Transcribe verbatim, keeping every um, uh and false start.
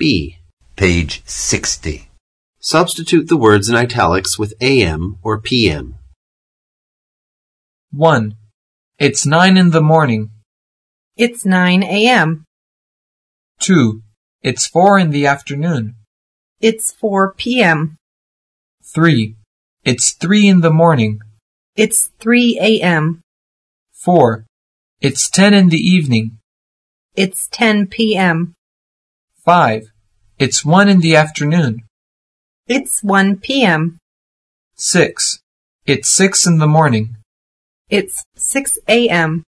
B. Page sixty. Substitute the words in italics with A M or P M. one. It's nine in the morning. It's nine a.m. two. It's four in the afternoon. It's four p.m. three. It's three in the morning. It's three a.m. four. It's ten in the evening. It's ten p.m. five. It's one in the afternoon. It's one p.m. six. It's six in the morning. It's six a.m.